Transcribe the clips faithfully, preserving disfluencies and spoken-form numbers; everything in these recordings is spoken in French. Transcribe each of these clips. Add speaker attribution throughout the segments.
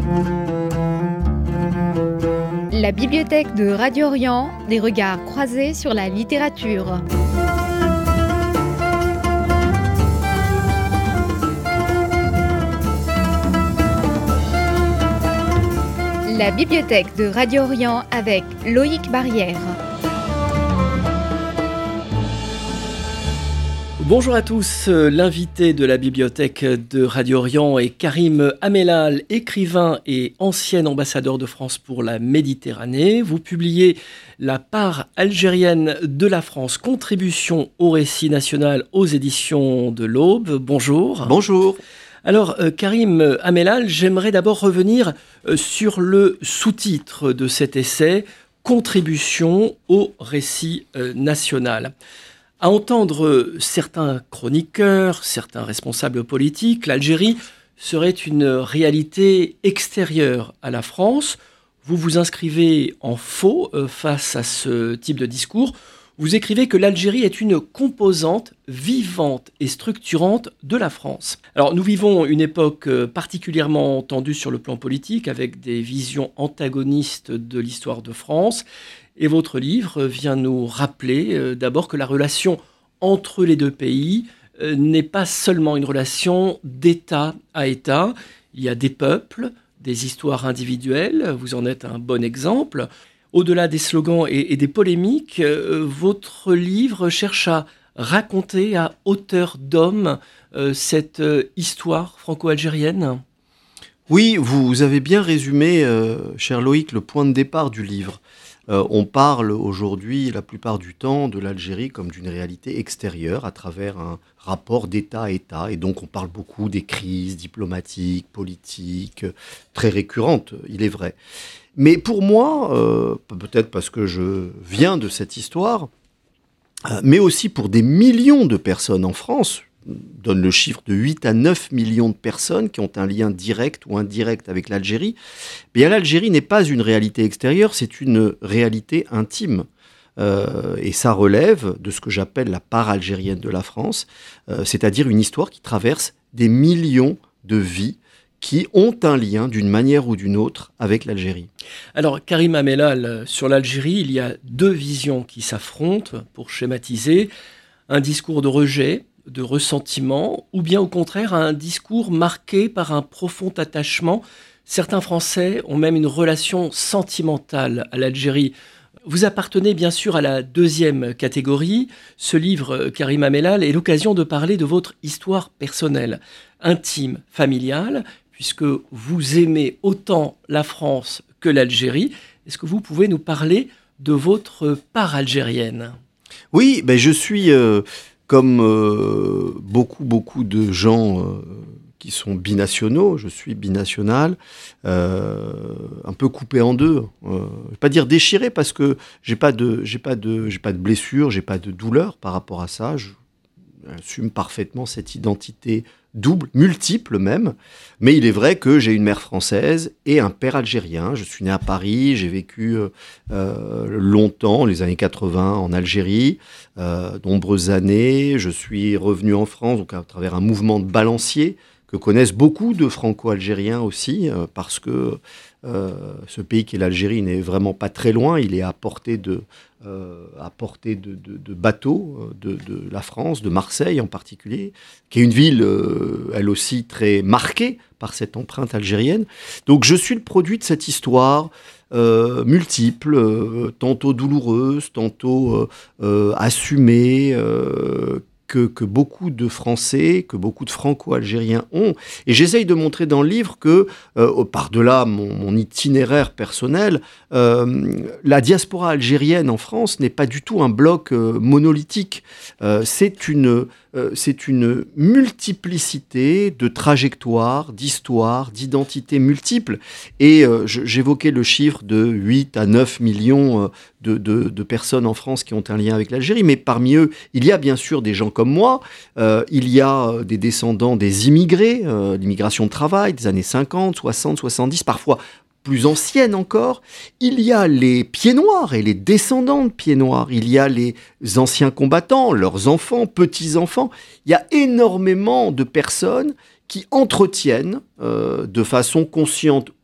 Speaker 1: La bibliothèque de Radio Orient, des regards croisés sur la littérature. La bibliothèque de Radio Orient avec Loïc Barrière.
Speaker 2: Bonjour à tous, l'invité de la bibliothèque de Radio Orient est Karim Amellal, écrivain et ancien ambassadeur de France pour la Méditerranée. Vous publiez La part algérienne de la France, contribution au récit national aux éditions de l'Aube. Bonjour.
Speaker 3: Bonjour.
Speaker 2: Alors, euh, Karim Amellal, j'aimerais d'abord revenir euh, sur le sous-titre de cet essai, Contribution au récit euh, national. À entendre certains chroniqueurs, certains responsables politiques, l'Algérie serait une réalité extérieure à la France. Vous vous inscrivez en faux euh, face à ce type de discours. Vous écrivez que l'Algérie est une composante vivante et structurante de la France. Alors, nous vivons une époque particulièrement tendue sur le plan politique, avec des visions antagonistes de l'histoire de France. Et votre livre vient nous rappeler euh, d'abord que la relation entre les deux pays euh, n'est pas seulement une relation d'État à État. Il y a des peuples, des histoires individuelles, vous en êtes un bon exemple. Au-delà des slogans et, et des polémiques, euh, votre livre cherche à raconter à hauteur d'homme euh, cette euh, histoire franco-algérienne.
Speaker 3: Oui, vous avez bien résumé, euh, cher Loïc, le point de départ du livre. Euh, on parle aujourd'hui, la plupart du temps, de l'Algérie comme d'une réalité extérieure à travers un rapport d'État à État. Et donc on parle beaucoup des crises diplomatiques, politiques, très récurrentes, il est vrai. Mais pour moi, euh, peut-être parce que je viens de cette histoire, euh, mais aussi pour des millions de personnes en France, donne le chiffre de huit à neuf millions de personnes qui ont un lien direct ou indirect avec l'Algérie, bien l'Algérie n'est pas une réalité extérieure, c'est une réalité intime. Euh, et ça relève de ce que j'appelle la part algérienne de la France, euh, c'est-à-dire une histoire qui traverse des millions de vies qui ont un lien d'une manière ou d'une autre avec l'Algérie.
Speaker 2: Alors, Karim Amellal, sur l'Algérie, il y a deux visions qui s'affrontent, pour schématiser. Un discours de rejet, de ressentiment, ou bien au contraire un discours marqué par un profond attachement. Certains Français ont même une relation sentimentale à l'Algérie. Vous appartenez bien sûr à la deuxième catégorie. Ce livre, Karim Amellal, est l'occasion de parler de votre histoire personnelle, intime, familiale, puisque vous aimez autant la France que l'Algérie. Est-ce que vous pouvez nous parler de votre part algérienne ?
Speaker 3: Oui, ben je suis... Euh... Comme euh, beaucoup, beaucoup de gens euh, qui sont binationaux, je suis binational, euh, un peu coupé en deux. Euh, je ne vais pas dire déchiré parce que je n'ai pas de, j'ai pas de, j'ai pas de blessure, je n'ai pas de douleur par rapport à ça. Je assume parfaitement cette identité double, multiple même. Mais il est vrai que j'ai une mère française et un père algérien. Je suis né à Paris, j'ai vécu euh, longtemps, les années quatre-vingts, en Algérie, euh, nombreuses années. Je suis revenu en France donc à travers un mouvement de balancier que connaissent beaucoup de franco-algériens aussi, euh, parce que euh, ce pays qui est l'Algérie n'est vraiment pas très loin. Il est à portée de, euh, à portée de, de, de bateaux de, de la France, de Marseille en particulier, qui est une ville, euh, elle aussi, très marquée par cette empreinte algérienne. Donc je suis le produit de cette histoire euh, multiple, euh, tantôt douloureuse, tantôt euh, euh, assumée, euh, Que, que beaucoup de Français, que beaucoup de Franco-Algériens ont. Et j'essaye de montrer dans le livre que, euh, par-delà mon, mon itinéraire personnel, euh, la diaspora algérienne en France n'est pas du tout un bloc euh, monolithique. Euh, c'est une... Euh, c'est une multiplicité de trajectoires, d'histoires, d'identités multiples. Et euh, je, j'évoquais le chiffre de huit à neuf millions euh, de, de, de personnes en France qui ont un lien avec l'Algérie. Mais parmi eux, il y a bien sûr des gens comme moi. Euh, il y a des descendants des immigrés, euh, l'immigration de travail des années cinquante, soixante, soixante-dix, parfois plus ancienne encore. Il y a les pieds noirs et les descendants de pieds noirs. Il y a les anciens combattants, leurs enfants, petits-enfants. Il y a énormément de personnes qui entretiennent, euh, de façon consciente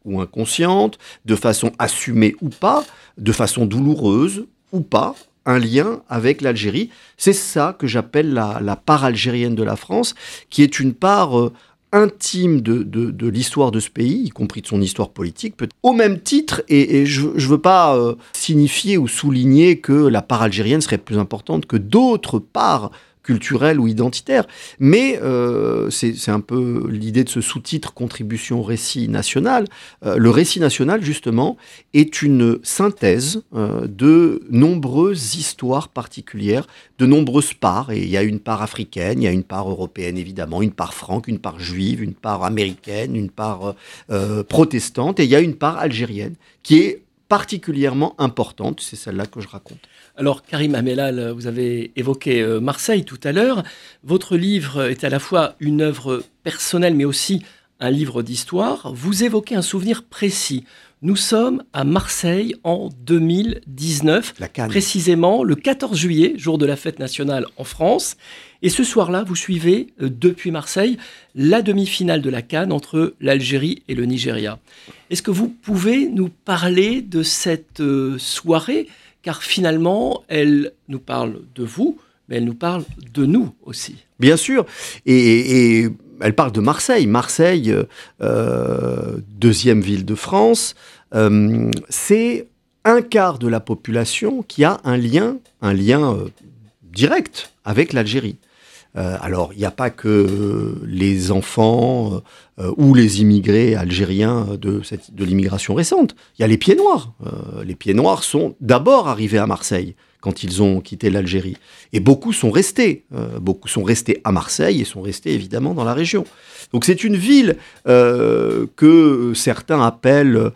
Speaker 3: ou inconsciente, de façon assumée ou pas, de façon douloureuse ou pas, un lien avec l'Algérie. C'est ça que j'appelle la, la part algérienne de la France, qui est une part euh, intime de, de, de l'histoire de ce pays, y compris de son histoire politique, peut au même titre, et, et je ne veux pas euh, signifier ou souligner que la part algérienne serait plus importante que d'autres parts culturelle ou identitaire, mais euh, c'est, c'est un peu l'idée de ce sous-titre « Contribution au récit national ». Euh, le récit national, justement, est une synthèse euh, de nombreuses histoires particulières, de nombreuses parts, et il y a une part africaine, il y a une part européenne, évidemment, une part franque, une part juive, une part américaine, une part euh, protestante, et il y a une part algérienne, qui est particulièrement importante, c'est celle-là que je raconte.
Speaker 2: Alors, Karim Amellal, vous avez évoqué euh, Marseille tout à l'heure. Votre livre est à la fois une œuvre personnelle, mais aussi un livre d'histoire. Vous évoquez un souvenir précis. Nous sommes à Marseille en deux mille dix-neuf,
Speaker 3: La Cannes.
Speaker 2: Précisément le quatorze juillet, jour de la fête nationale en France. Et ce soir-là, vous suivez, euh, depuis Marseille, la demi-finale de la Cannes entre l'Algérie et le Nigeria. Est-ce que vous pouvez nous parler de cette euh, soirée ? Car finalement, elle nous parle de vous, mais elle nous parle de nous aussi.
Speaker 3: Bien sûr, et, et elle parle de Marseille. Marseille, euh, deuxième ville de France, euh, c'est un quart de la population qui a un lien, un lien euh, direct avec l'Algérie. Euh, alors, il n'y a pas que les enfants euh, ou les immigrés algériens de, cette, de l'immigration récente. Il y a les pieds noirs. Euh, les pieds noirs sont d'abord arrivés à Marseille quand ils ont quitté l'Algérie. Et beaucoup sont restés. Euh, beaucoup sont restés à Marseille et sont restés évidemment dans la région. Donc c'est une ville euh, que certains appellent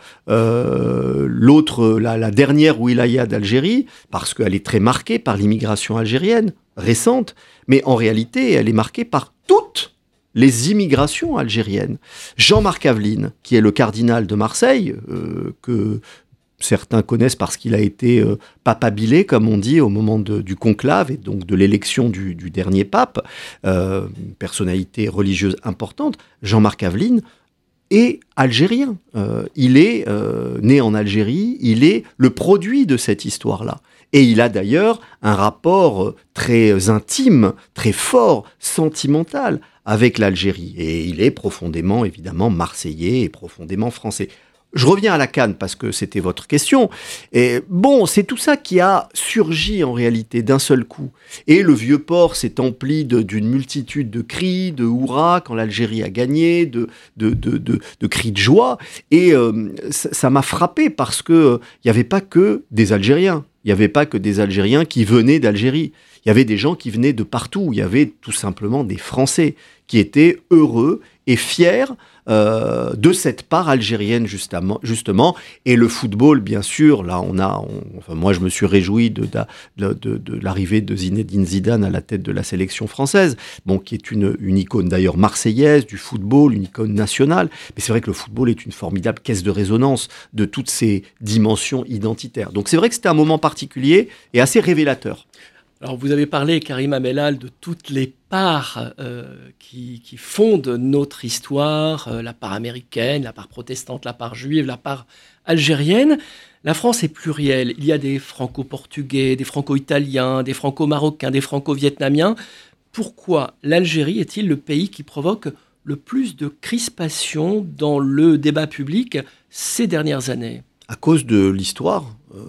Speaker 3: euh, l'autre, la, la dernière wilaya d'Algérie, parce qu'elle est très marquée par l'immigration algérienne récente, mais en réalité, elle est marquée par toutes les immigrations algériennes. Jean-Marc Aveline, qui est le cardinal de Marseille, euh, que certains connaissent parce qu'il a été euh, papabilé, comme on dit, au moment de, du conclave et donc de l'élection du, du dernier pape, euh, une personnalité religieuse importante. Jean-Marc Aveline est algérien. Euh, il est euh, né en Algérie, il est le produit de cette histoire-là. Et il a d'ailleurs un rapport très intime, très fort, sentimental avec l'Algérie. Et il est profondément, évidemment, marseillais et profondément français. Je reviens à la Cannes parce que c'était votre question. Et bon, c'est tout ça qui a surgi en réalité d'un seul coup. Et le vieux port s'est empli de, d'une multitude de cris, de hurrahs quand l'Algérie a gagné, de, de, de, de, de cris de joie. Et euh, ça, ça m'a frappé parce qu'il euh, n'y avait pas que des Algériens. Il n'y avait pas que des Algériens qui venaient d'Algérie. Il y avait des gens qui venaient de partout. Il y avait tout simplement des Français qui étaété heureux et fiers euh, de cette part algérienne justement, justement. Et le football, bien sûr, là on a, on, enfin moi je me suis réjoui de, de, de, de l'arrivée de Zinedine Zidane à la tête de la sélection française, bon, qui est une, une icône d'ailleurs marseillaise du football, une icône nationale. Mais c'est vrai que le football est une formidable caisse de résonance de toutes ces dimensions identitaires. Donc c'est vrai que c'était un moment particulier et assez révélateur.
Speaker 2: Alors vous avez parlé, Karim Amellal, de toutes les parts euh, qui, qui fondent notre histoire, euh, la part américaine, la part protestante, la part juive, la part algérienne. La France est plurielle. Il y a des franco-portugais, des franco-italiens, des franco-marocains, des franco-vietnamiens. Pourquoi l'Algérie est-il le pays qui provoque le plus de crispation dans le débat public ces dernières années ?
Speaker 3: À cause de l'histoire euh,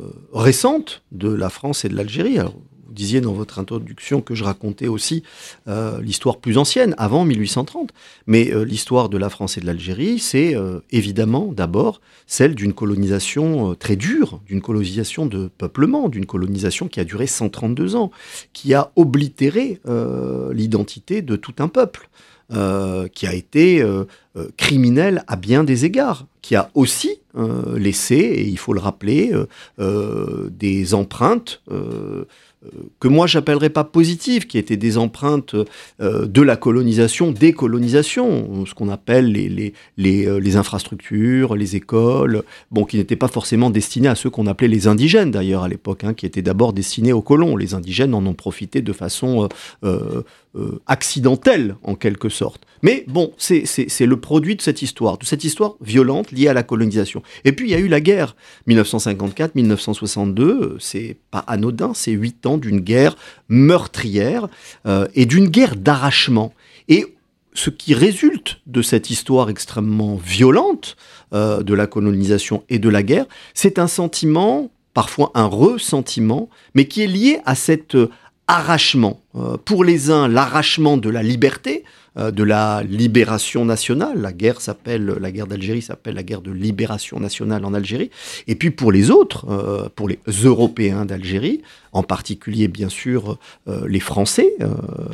Speaker 3: récente de la France et de l'Algérie. Alors, vous disiez dans votre introduction que je racontais aussi euh, l'histoire plus ancienne, avant mille huit cent trente. Mais euh, l'histoire de la France et de l'Algérie, c'est euh, évidemment d'abord celle d'une colonisation euh, très dure, d'une colonisation de peuplement, d'une colonisation qui a duré cent trente-deux ans, qui a oblitéré euh, l'identité de tout un peuple. Euh, qui a été euh, euh, criminel à bien des égards, qui a aussi euh, laissé, et il faut le rappeler, euh, euh, des empreintes euh, que moi j'appellerais pas positives, qui étaient des empreintes euh, de la colonisation, décolonisation, ce qu'on appelle les, les, les, euh, les infrastructures, les écoles, bon, qui n'étaient pas forcément destinées à ceux qu'on appelait les indigènes d'ailleurs à l'époque, hein, qui étaient d'abord destinés aux colons. Les indigènes en ont profité de façon euh, euh, euh, accidentelle, en quelque sorte. Mais bon, c'est, c'est, c'est le produit de cette histoire, de cette histoire violente liée à la colonisation. Et puis, il y a eu la guerre, dix-neuf cent cinquante-quatre dix-neuf cent soixante-deux, c'est pas anodin, c'est huit ans d'une guerre meurtrière euh, et d'une guerre d'arrachement. Et ce qui résulte de cette histoire extrêmement violente euh, de la colonisation et de la guerre, c'est un sentiment, parfois un ressentiment, mais qui est lié à cet euh, arrachement. Euh, pour les uns, l'arrachement de la liberté, euh, de la libération nationale. La guerre s'appelle, la guerre d'Algérie s'appelle la guerre de libération nationale en Algérie. Et puis pour les autres, euh, pour les Européens d'Algérie, en particulier bien sûr euh, les Français euh,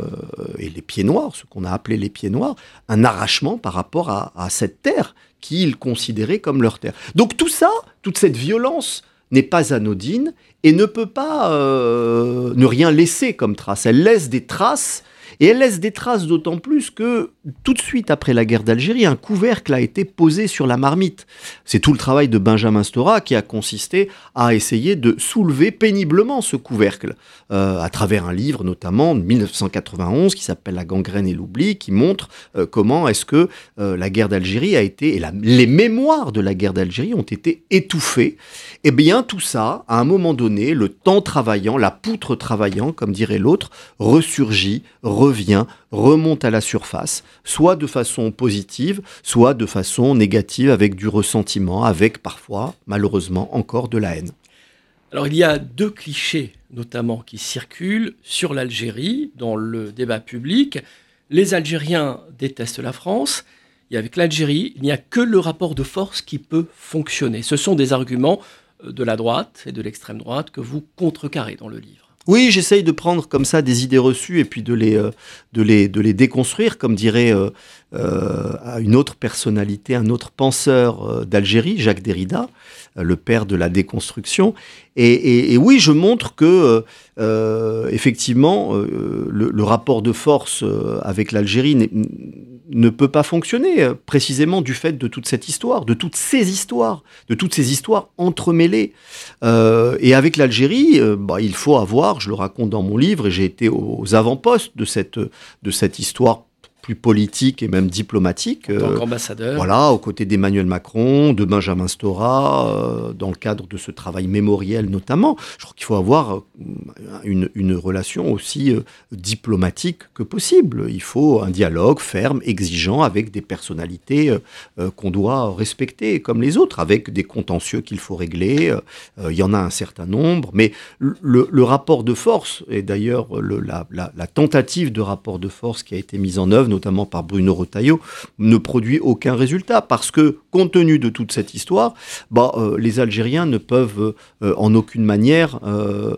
Speaker 3: et les pieds noirs, ce qu'on a appelé les pieds noirs, un arrachement par rapport à, à cette terre qu'ils considéraient comme leur terre. Donc tout ça, toute cette violence n'est pas anodine et ne peut pas euh, ne rien laisser comme trace. Elle laisse des traces, et elle laisse des traces d'autant plus que, tout de suite après la guerre d'Algérie, un couvercle a été posé sur la marmite. C'est tout le travail de Benjamin Stora qui a consisté à essayer de soulever péniblement ce couvercle, euh, à travers un livre notamment de dix-neuf cent quatre-vingt-onze qui s'appelle La gangrène et l'oubli, qui montre euh, comment est-ce que euh, la guerre d'Algérie a été, et la, les mémoires de la guerre d'Algérie ont été étouffées. Eh bien tout ça, à un moment donné, le temps travaillant, la poutre travaillant, comme dirait l'autre, ressurgit, revient, remonte à la surface, soit de façon positive, soit de façon négative, avec du ressentiment, avec parfois, malheureusement, encore de la haine.
Speaker 2: Alors il y a deux clichés, notamment, qui circulent sur l'Algérie dans le débat public. Les Algériens détestent la France, et avec l'Algérie, il n'y a que le rapport de force qui peut fonctionner. Ce sont des arguments de la droite et de l'extrême droite que vous contrecarrez dans le livre.
Speaker 3: Oui, j'essaye de prendre comme ça des idées reçues et puis de les, euh, de les, de les déconstruire, comme dirait euh, euh, une autre personnalité, un autre penseur euh, d'Algérie, Jacques Derrida, euh, le père de la déconstruction. Et, et, et oui, je montre que, euh, effectivement, euh, le, le rapport de force euh, avec l'Algérie n'est, ne peut pas fonctionner, euh, précisément du fait de toute cette histoire, de toutes ces histoires, de toutes ces histoires entremêlées. Euh, et avec l'Algérie, euh, bah, il faut avoir, je le raconte dans mon livre, et j'ai été aux avant-postes de cette, de cette histoire plus politique et même diplomatique.
Speaker 2: En tant
Speaker 3: euh,
Speaker 2: qu'ambassadeur.
Speaker 3: Voilà, aux côtés d'Emmanuel Macron, de Benjamin Stora, euh, dans le cadre de ce travail mémoriel notamment. Je crois qu'il faut avoir une, une relation aussi euh, diplomatique que possible. Il faut un dialogue ferme, exigeant, avec des personnalités euh, euh, qu'on doit respecter comme les autres, avec des contentieux qu'il faut régler. Euh, il y en a un certain nombre, mais le, le rapport de force, et d'ailleurs le, la, la, la tentative de rapport de force qui a été mise en œuvre, notamment par Bruno Retailleau, ne produit aucun résultat, parce que, compte tenu de toute cette histoire, bah, euh, les Algériens ne peuvent euh, en aucune manière euh,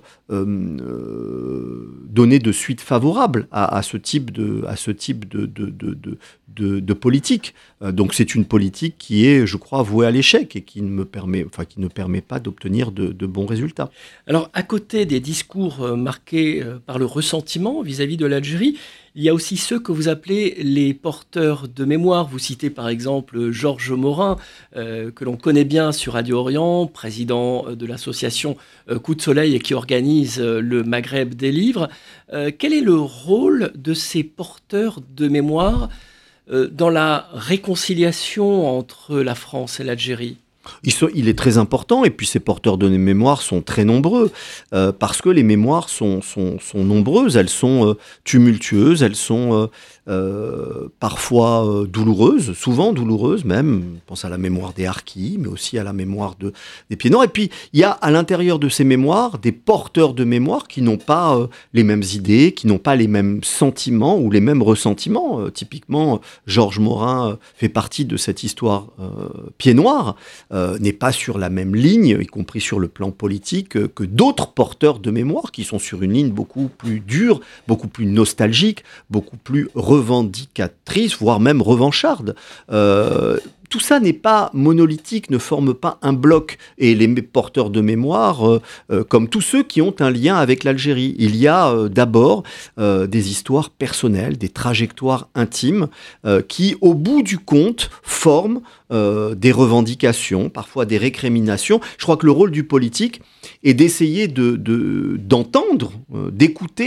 Speaker 3: euh, donner de suite favorable à, à ce type de, à ce type de, de, de, de, de, de politique. Euh, donc c'est une politique qui est, je crois, vouée à l'échec et qui ne, me permet, enfin, qui ne permet pas d'obtenir de, de bons résultats.
Speaker 2: Alors, à côté des discours marqués par le ressentiment vis-à-vis de l'Algérie, il y a aussi ceux que vous appelez les porteurs de mémoire. Vous citez par exemple Georges Morin, euh, que l'on connaît bien sur Radio Orient, président de l'association euh, Coup de Soleil et qui organise euh, le Maghreb des livres. Euh, quel est le rôle de ces porteurs de mémoire euh, dans la réconciliation entre la France et l'Algérie ?
Speaker 3: Ils sont, il est très important, et puis ces porteurs de mémoire sont très nombreux, euh, parce que les mémoires sont, sont, sont nombreuses, elles sont euh, tumultueuses, elles sont euh, euh, parfois euh, douloureuses, souvent douloureuses même. Je pense à la mémoire des Harkis, mais aussi à la mémoire de, des Pieds Noirs. Et puis, il y a à l'intérieur de ces mémoires des porteurs de mémoire qui n'ont pas euh, les mêmes idées, qui n'ont pas les mêmes sentiments ou les mêmes ressentiments. Euh, typiquement, Georges Morin euh, fait partie de cette histoire euh, Pieds Noirs. Euh, n'est pas sur la même ligne, y compris sur le plan politique, euh, que d'autres porteurs de mémoire qui sont sur une ligne beaucoup plus dure, beaucoup plus nostalgique, beaucoup plus revendicatrice, voire même revancharde. Euh, Tout ça n'est pas monolithique, ne forme pas un bloc. Et les porteurs de mémoire, euh, euh, comme tous ceux qui ont un lien avec l'Algérie, il y a euh, d'abord euh, des histoires personnelles, des trajectoires intimes, euh, qui, au bout du compte, forment euh, des revendications, parfois des récriminations. Je crois que le rôle du politique est d'essayer de, de, d'entendre, euh, d'écouter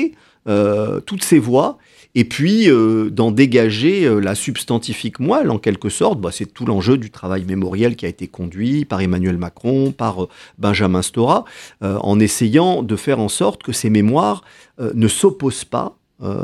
Speaker 3: euh, toutes ces voix, et puis euh, d'en dégager euh, la substantifique moelle, en quelque sorte. Bah, c'est tout l'enjeu du travail mémoriel qui a été conduit par Emmanuel Macron, par euh, Benjamin Stora, euh, en essayant de faire en sorte que ces mémoires euh, ne s'opposent pas,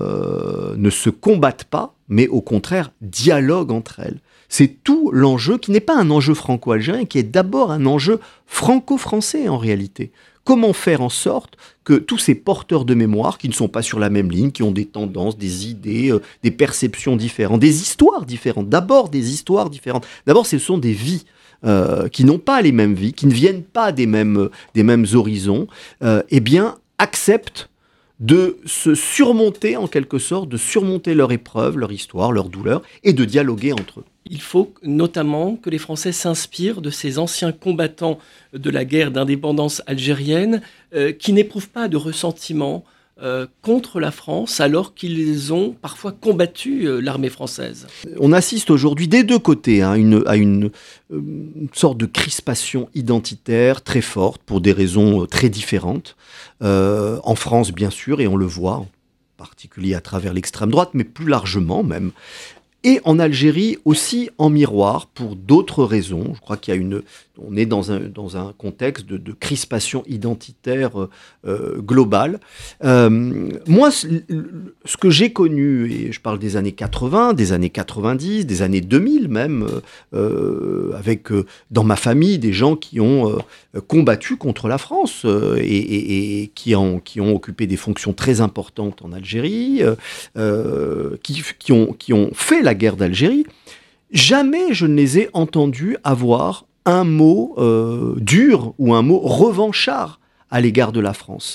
Speaker 3: euh, ne se combattent pas, mais au contraire dialoguent entre elles. C'est tout l'enjeu, qui n'est pas un enjeu franco-algérien, qui est d'abord un enjeu franco-français en réalité. Comment faire en sorte que tous ces porteurs de mémoire, qui ne sont pas sur la même ligne, qui ont des tendances, des idées, euh, des perceptions différentes, des histoires différentes, d'abord des histoires différentes, d'abord ce sont des vies euh, qui n'ont pas les mêmes vies, qui ne viennent pas des mêmes, des mêmes horizons, euh, eh bien acceptent de se surmonter en quelque sorte, de surmonter leur épreuve, leur histoire, leur douleur, et de dialoguer entre eux.
Speaker 2: Il faut notamment que les Français s'inspirent de ces anciens combattants de la guerre d'indépendance algérienne euh, qui n'éprouvent pas de ressentiment euh, contre la France alors qu'ils ont parfois combattu euh, l'armée française.
Speaker 3: On assiste aujourd'hui des deux côtés hein, une, à une, une sorte de crispation identitaire très forte pour des raisons très différentes. Euh, en France, bien sûr, et on le voit, en particulier à travers l'extrême droite, mais plus largement même. Et en Algérie aussi en miroir pour d'autres raisons. Je crois qu'il y a une, on est dans un, dans un contexte de, de crispation identitaire euh, globale. Euh, moi, ce, ce que j'ai connu, et je parle des années quatre-vingts, des années quatre-vingt-dix, des années deux mille même, euh, avec euh, dans ma famille des gens qui ont euh, combattu contre la France euh, et, et, et qui, ont, qui ont occupé des fonctions très importantes en Algérie, euh, qui, qui, ont, qui ont fait la guerre d'Algérie, jamais je ne les ai entendus avoir un mot euh, dur ou un mot revanchard à l'égard de la France.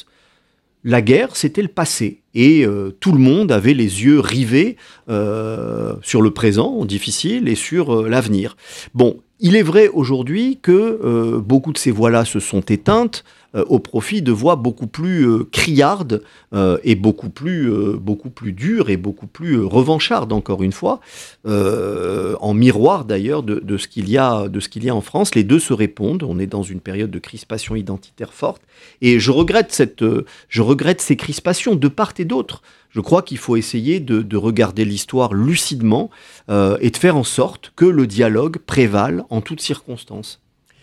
Speaker 3: La guerre, c'était le passé, et euh, tout le monde avait les yeux rivés euh, sur le présent, difficile, et sur euh, l'avenir. Bon, il est vrai aujourd'hui que euh, beaucoup de ces voix-là se sont éteintes euh, au profit de voix beaucoup plus euh, criardes euh, et beaucoup plus, euh, beaucoup plus dures et beaucoup plus euh, revanchardes, encore une fois, euh, en miroir d'ailleurs de, de, ce qu'il y a, de ce qu'il y a en France. Les deux se répondent, on est dans une période de crispation identitaire forte, et je regrette, cette, euh, je regrette ces crispations de part et d'autre. Je crois qu'il faut essayer de, de regarder l'histoire lucidement euh, et de faire en sorte que le dialogue prévale en toutes circonstances.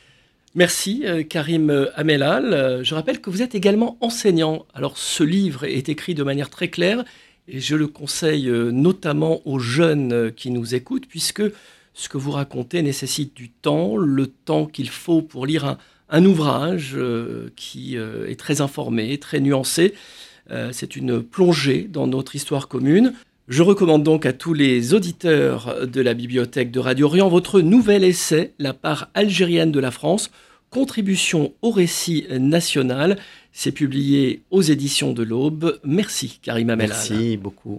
Speaker 2: Merci euh, Karim Amellal. Euh, je rappelle que vous êtes également enseignant. Alors ce livre est écrit de manière très claire et je le conseille euh, notamment aux jeunes euh, qui nous écoutent, puisque ce que vous racontez nécessite du temps, le temps qu'il faut pour lire un, un ouvrage euh, qui euh, est très informé, très nuancé. Euh, c'est une plongée dans notre histoire commune. Je recommande donc à tous les auditeurs de la bibliothèque de Radio Orient votre nouvel essai, La part algérienne de la France, contribution au récit national. C'est publié aux éditions de l'Aube. Merci Karim Amellal.
Speaker 3: Merci beaucoup.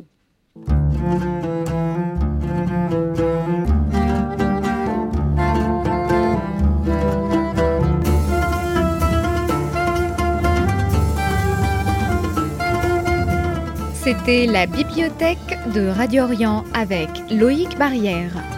Speaker 1: C'était la bibliothèque de Radio Orient avec Loïc Barrière.